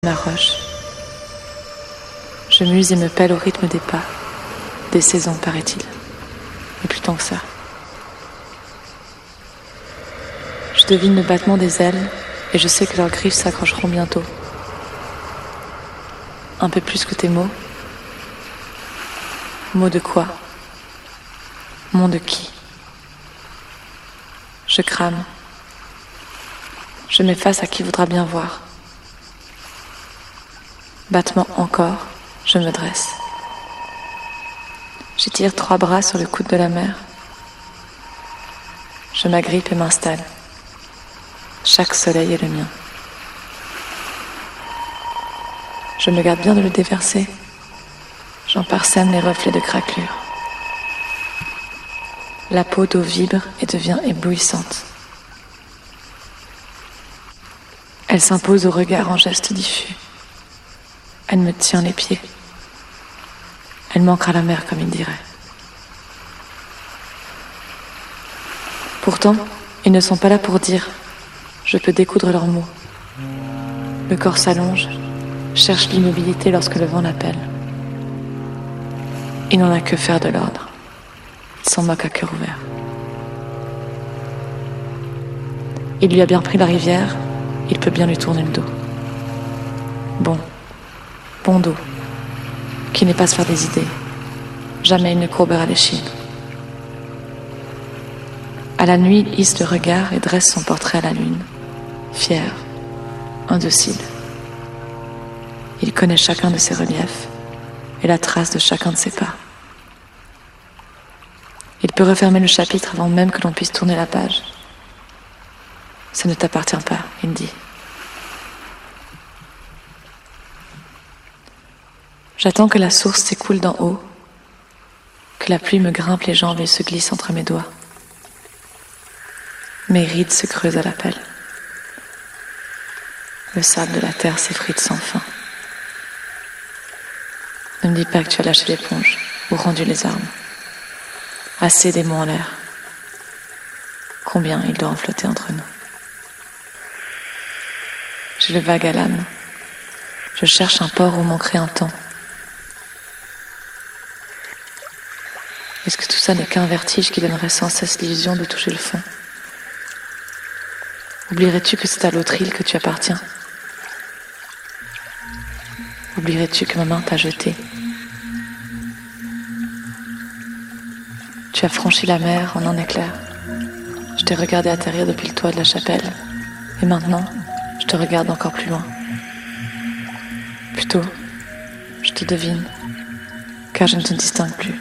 ma roche. Je muse et me pèle au rythme des pas, des saisons, paraît-il. Mais plus tant que ça. Je devine le battement des ailes et je sais que leurs griffes s'accrocheront bientôt. Un peu plus que tes mots. Mots de quoi? Mots de qui? Je crame. Je m'efface à qui voudra bien voir. Battement encore, je me dresse. J'étire 3 bras sur le coude de la mer. Je m'agrippe et m'installe. Chaque soleil est le mien. Je me garde bien de le déverser. J'en parsème les reflets de craquelure. La peau d'eau vibre et devient éblouissante. Elle s'impose au regard en gestes diffus. Elle me tient les pieds. Elle manque à la mer, comme il dirait. Pourtant, ils ne sont pas là pour dire « je peux découdre leurs mots ». Le corps s'allonge, cherche l'immobilité lorsque le vent l'appelle. Il n'en a que faire de l'ordre. Il s'en moque à cœur ouvert. Il lui a bien pris la rivière, il peut bien lui tourner le dos. Bon dos, qui n'est pas se faire des idées. Jamais il ne courbera l'échine. À la nuit, il hisse le regard et dresse son portrait à la lune, fier, indocile. Il connaît chacun de ses reliefs et la trace de chacun de ses pas. Il peut refermer le chapitre avant même que l'on puisse tourner la page. Ça ne t'appartient pas, il dit. J'attends que la source s'écoule d'en haut, que la pluie me grimpe les jambes et se glisse entre mes doigts. Mes rides se creusent à la pelle. Le sable de la terre s'effrite sans fin. Ne me dis pas que tu as lâché l'éponge ou rendu les armes. Assez des mots en l'air. Combien il doit en flotter entre nous. J'ai le vague à l'âme. Je cherche un port où manquerait un temps. Est-ce que tout ça n'est qu'un vertige qui donnerait sans cesse l'illusion de toucher le fond? Oublierais-tu que c'est à l'autre île que tu appartiens? Oublierais-tu que ma main t'a jeté? Tu as franchi la mer en un éclair. Je t'ai regardé atterrir depuis le toit de la chapelle. Et maintenant, je te regarde encore plus loin. Plutôt, je te devine, car je ne te distingue plus.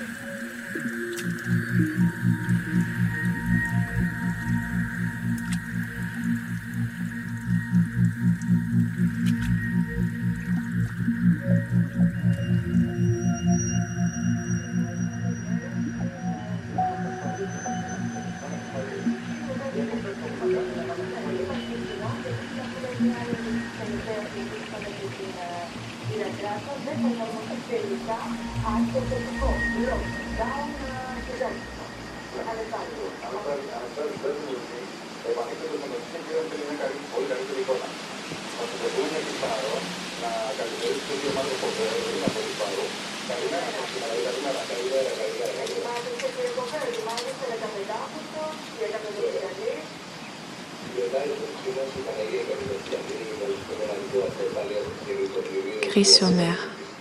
Gris sur mer,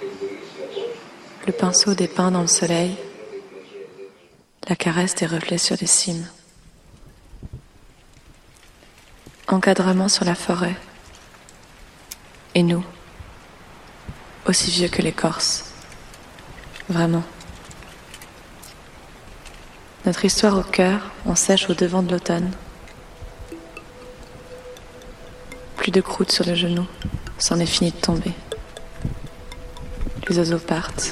le pinceau dépeint dans le soleil, la caresse des reflets sur les cimes. Encadrement sur la forêt. Et nous, aussi vieux que les Corses. Vraiment. Notre histoire au cœur, on sèche au devant de l'automne. Plus de croûte sur le genou, c'en est fini de tomber. Les oiseaux partent.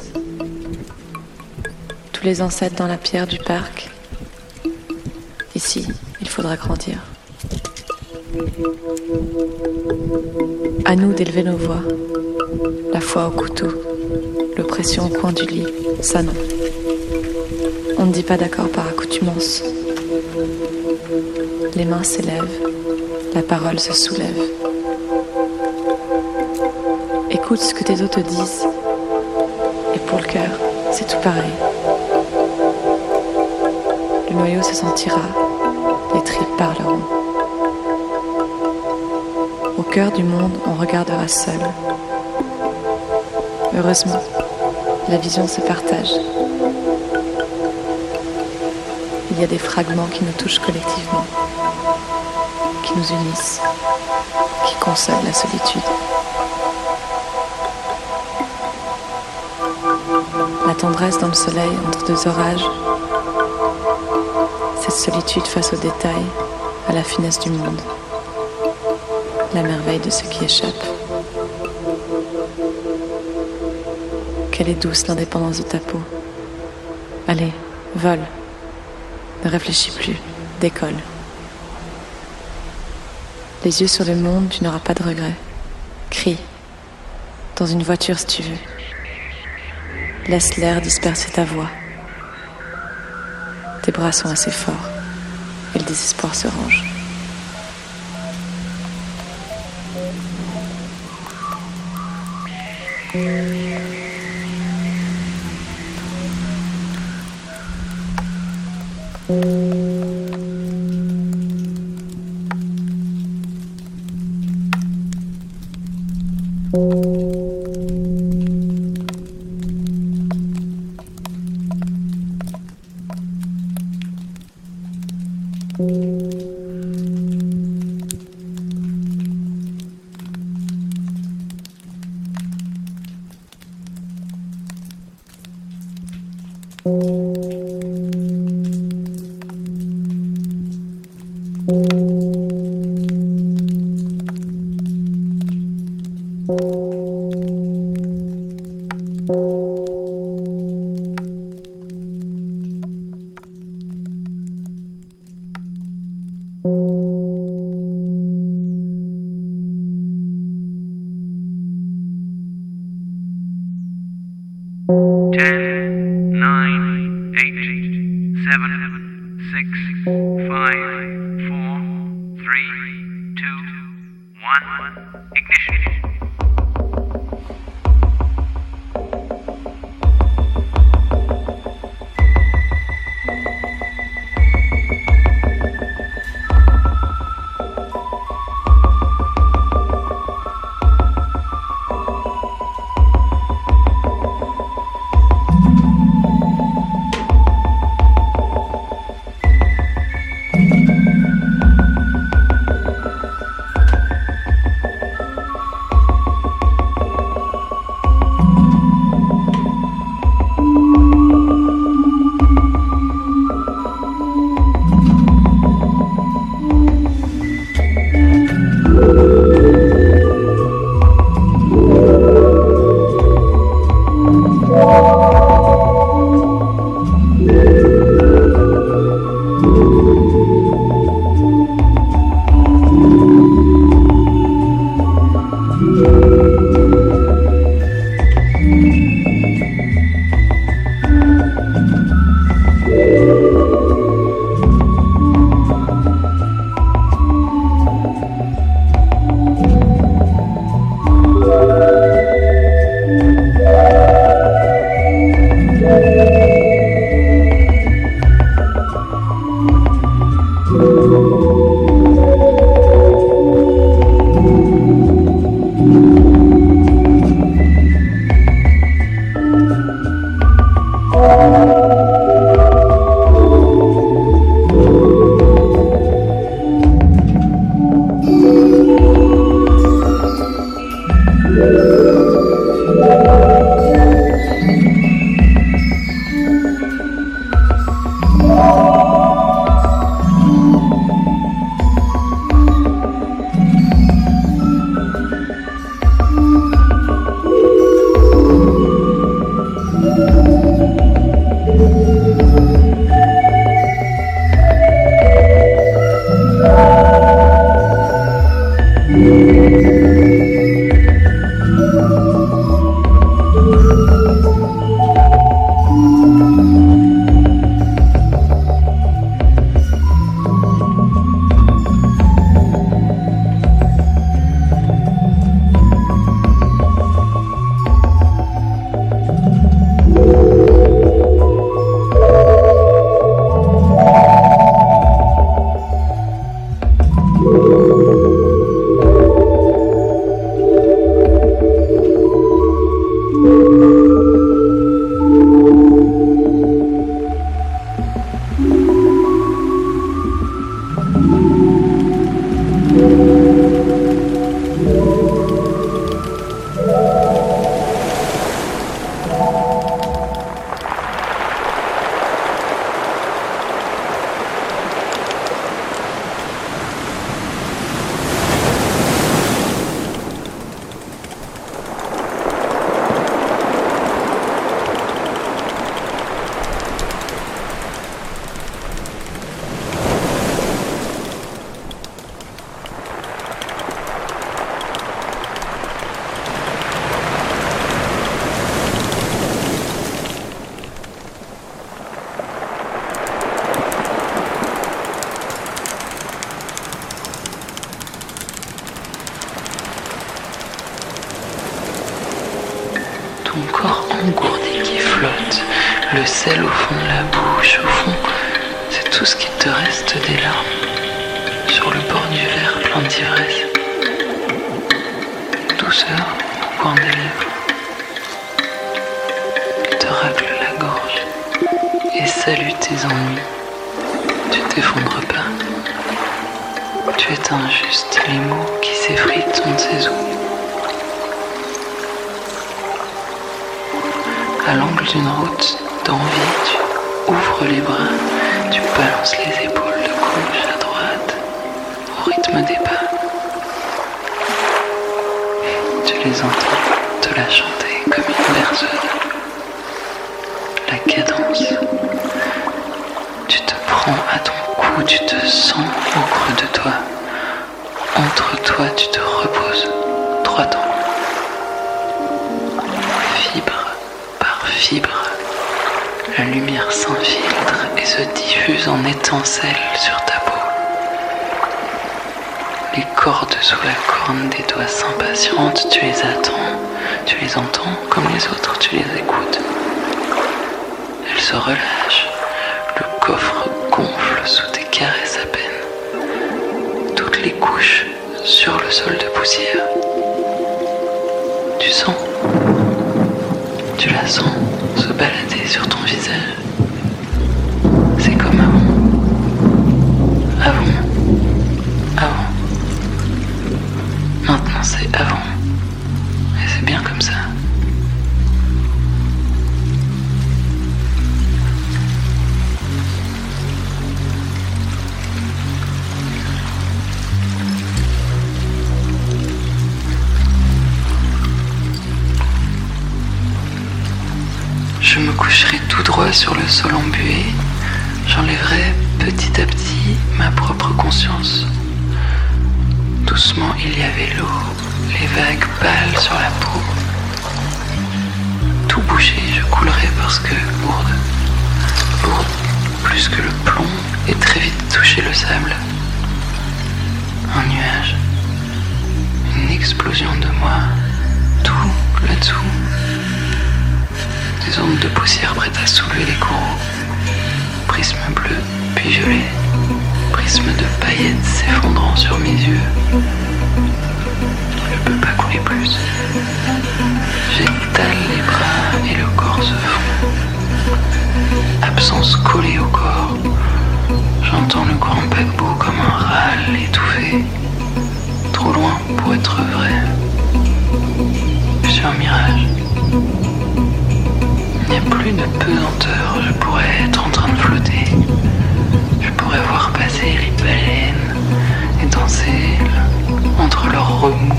Tous les ancêtres dans la pierre du parc. Ici, il faudra grandir. À nous d'élever nos voix. La foi au couteau, l'oppression au coin du lit, ça non. On ne dit pas d'accord par accoutumance. Les mains s'élèvent, la parole se soulève. écoutes ce que tes os te disent. Et pour le cœur, c'est tout pareil. Le noyau se sentira, les tripes parleront. Au cœur du monde, on regardera seul. Heureusement, la vision se partage. Il y a des fragments qui nous touchent collectivement, qui nous unissent, qui consolent la solitude. La tendresse dans le soleil entre deux orages, cette solitude face aux détails, à la finesse du monde, la merveille de ce qui échappe. Quelle est douce l'indépendance de ta peau. Allez, vole. Ne réfléchis plus, décolle. Les yeux sur le monde, tu n'auras pas de regrets. Crie. Dans une voiture si tu veux. Laisse l'air disperser ta voix. Tes bras sont assez forts et le désespoir se range. ton corps engourdi qui flotte, le sel au fond de la bouche, au fond, c'est tout ce qui te reste des larmes, sur le bord du verre plein d'ivresse. Douceur au coin des lèvres, il te racle la gorge et salue tes ennuis. Tu t'effondres pas, tu éteins juste les mots qui s'effritent on ne sait où. À l'angle d'une route d'envie, tu ouvres les bras, tu balances les épaules de gauche à droite, au rythme des pas. Tu les entends te la chanter comme une berceuse. La cadence. Tu te prends à ton cou, tu te sens au creux de toi. Entre toi, tu te reposes, droit en haut. Fibre par fibre, la lumière s'infiltre et se diffuse en étincelles sur ta peau. Les cordes sous la corne des doigts s'impatientent, tu les attends, tu les entends comme les autres, tu les écoutes. Elles se relâchent, le coffre gonfle sous tes caresses à peine. Toutes les couches sur le sol de poussière. Tu sens, tu la sens se balader sur ton visage. C'est comme avant. Avant. Maintenant c'est avant. Et c'est bien comme ça. Je me coucherai tout droit sur le sol embué. J'enlèverai petit à petit ma propre conscience. Doucement, il y avait l'eau, les vagues pâles sur la peau. Tout bouché, je coulerai parce que lourde, plus que le plomb, et très vite touché le sable. Un nuage, une explosion de moi, tout là-dessous. Des ondes de poussière prêtes à soulever les coraux. Prisme bleu, puis violet. Prisme de paillettes s'effondrant sur mes yeux. Je ne peux pas couler plus. J'étale les bras et le corps se fond. Absence collée au corps. J'entends le grand paquebot comme un râle étouffé. Trop loin pour être vrai. Je suis un mirage. Il n'y a plus de pesanteur, je pourrais être en train de flotter. Je pourrais voir passer les baleines et danser entre leurs remous,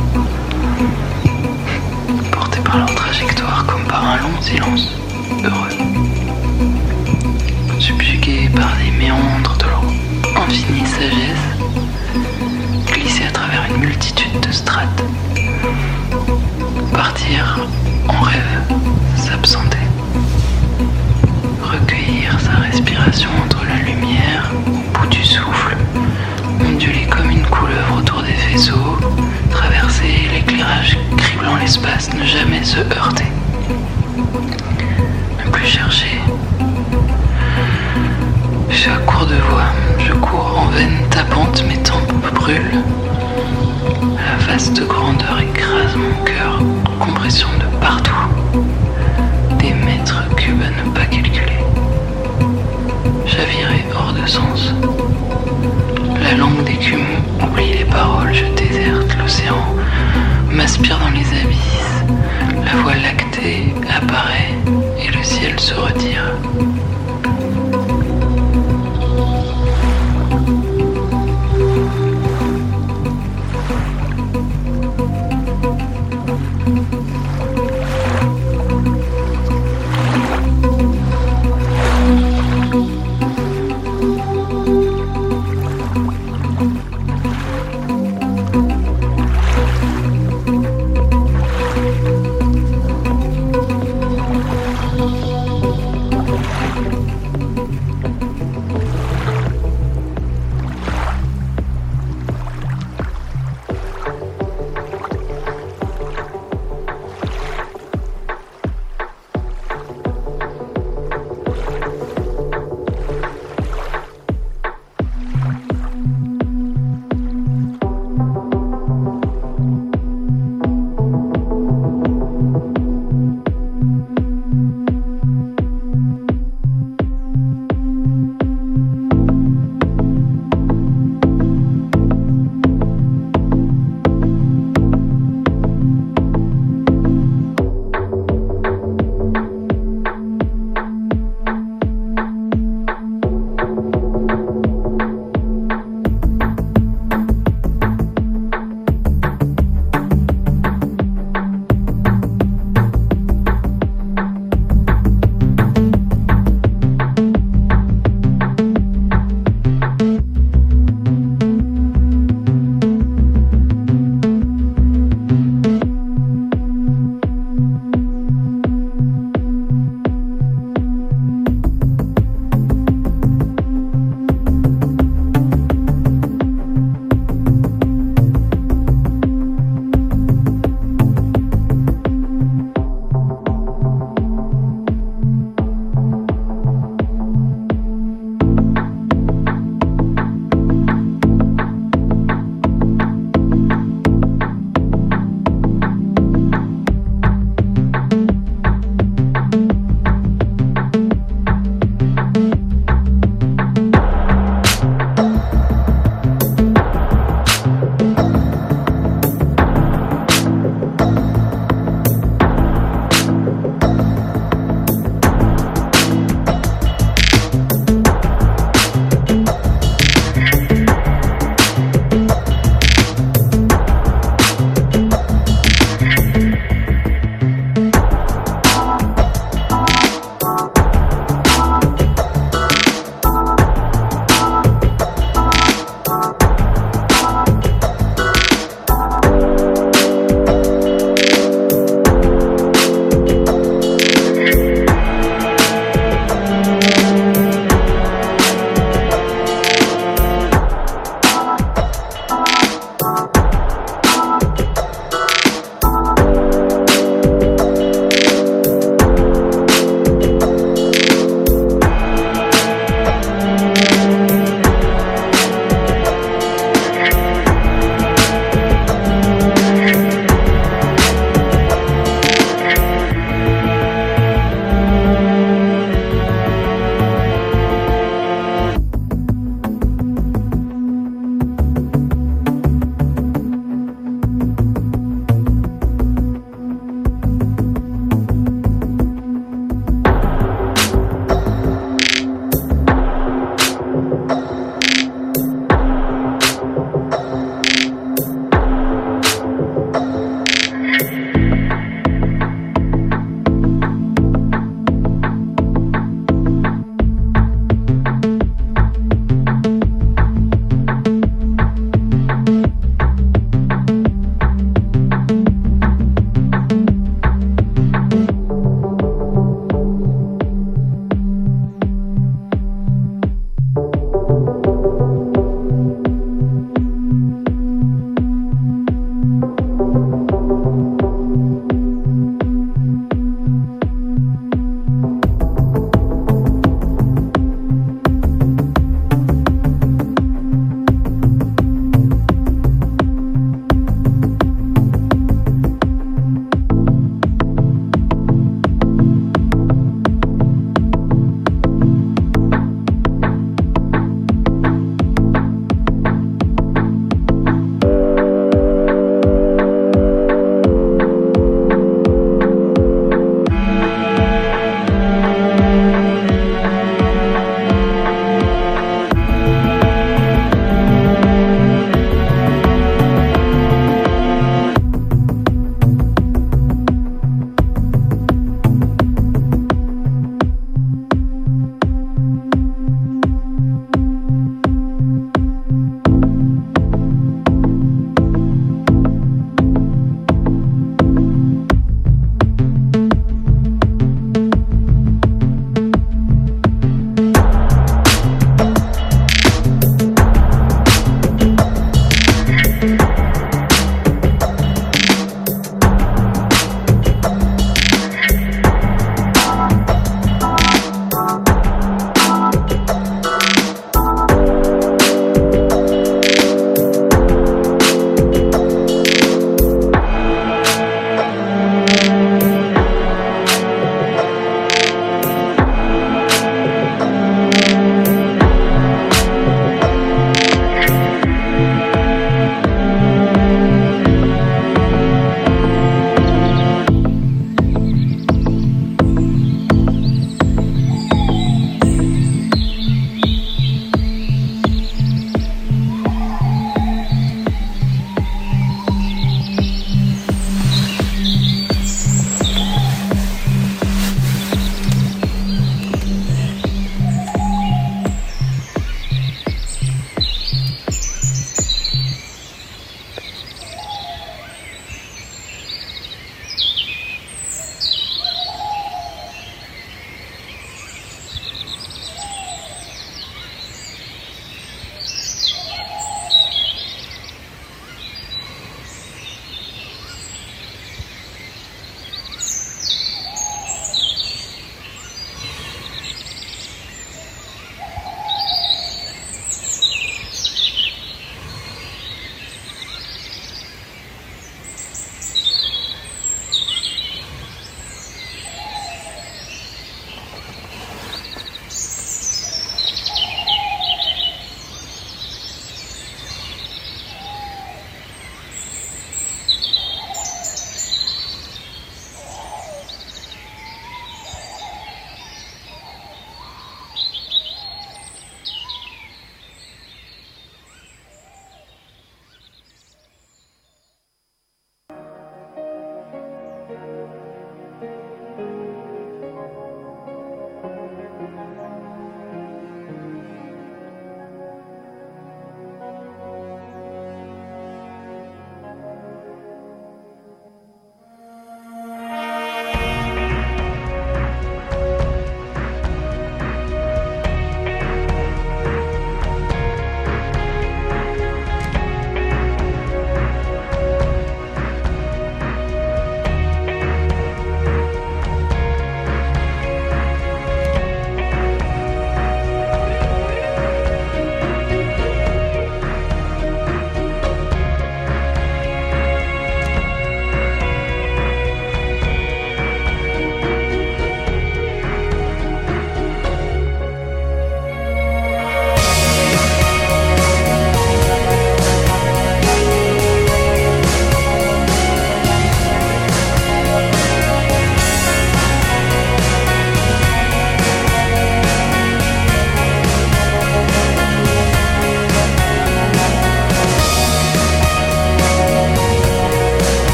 portés par leur trajectoire comme par un long silence heureux. Subjugués par les méandres de leur infinie sagesse, glisser à travers une multitude de strates, partir en rêve, s'absenter. Recueillir sa respiration entre la lumière au bout du souffle, onduler comme une couleuvre autour des faisceaux, traverser l'éclairage criblant l'espace, ne jamais se heurter, ne plus chercher. Je suis à court de voix, je cours en veine tapante, mes tempes brûlent. La vaste grandeur écrase mon cœur, compression de partout. Des mètres cubes à ne pas calculer. Chavirer hors de sens. La langue d'écume oublie les paroles, je déserte l'océan, m'aspire dans les abysses. La voie lactée apparaît et le ciel se retire.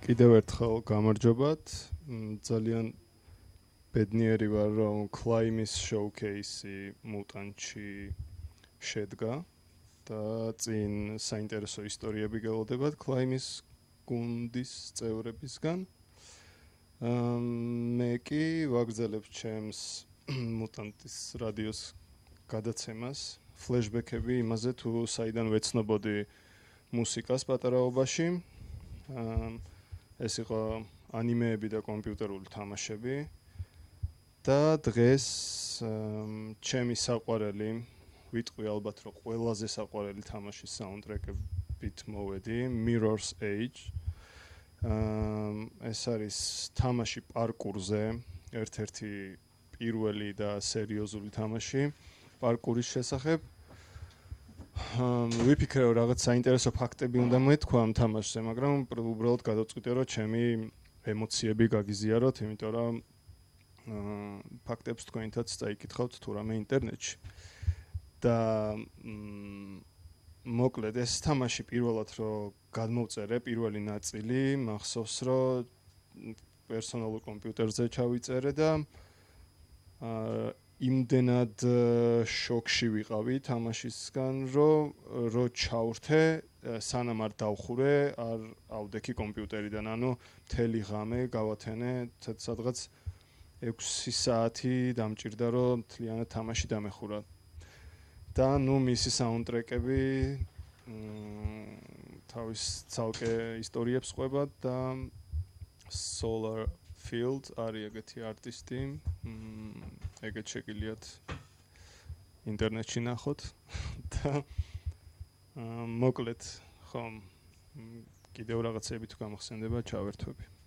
კიდევ ერთხელ გამარჯობათ. ძალიან ბედნიერი ვარ, რომ Climb's showcase-ი მუტანტში შედგა და წინ საინტერესო ისტორიები გელოდებათ Climb's გუნდის წევრებისგან. მე კი ვაგრძელებ ჩემს მუტანტის რადიოს გადაცემას, ფლეშბექები იმაზე თუ საიდან ვეცნობოდი მუსიკას პატარაობაში. ეს იყო ანიმეები და კომპიუტერული თამაშები და დღეს ჩემი საყვარელი, ვიტყვი ალბათ რომ ყველაზე საყვარელი თამაშის საუნდტრეკებით მოვედი, Mirror's Edge. ეს არის თამაში პარკურზე, ერთ-ერთი პირველი და სერიოზული თამაში პარკურის შესახებ. ვიფიქრე რომ რაღაც საინტერესო ფაქტები უნდა მეთქვა ამ თამაშზე, მაგრამ უბრალოდ გადავწყვიტე რომ ჩემი ემოციები გაგიზიაროთ, იმიტომ რომ ფაქტებს თქვენთაც წაიკითხავთ თუ რამე ინტერნეტში. და მოკლედ ეს თამაში პირველად რომ გადმოვწერე, პირველი ნაწილი, მახსოვს რომ პერსონალურ კომპიუტერზე ჩავიწერე და იმდენად შოკში ვიყავი თამაშისგან, რომ ჩავრთე, სანამ არ დავხურე, არ ავდექი კომპიუტერიდან, ანუ მთელი ღამე გავათენე, სადღაც 6 საათი დამჭირდა, რომ მთლიანად თამაში დამეხურა. და მისი საუნდტრეკები თავის ცალკე ისტორიებს ყვება და Solar Field არის ეგეთი არტისტი. ეგეთ შეგიძლიათ ინტერნეტში ნახოთ და მოკლედ ხომ კიდევ რაღაცები თუ გამახსენდება ჩავერთვები.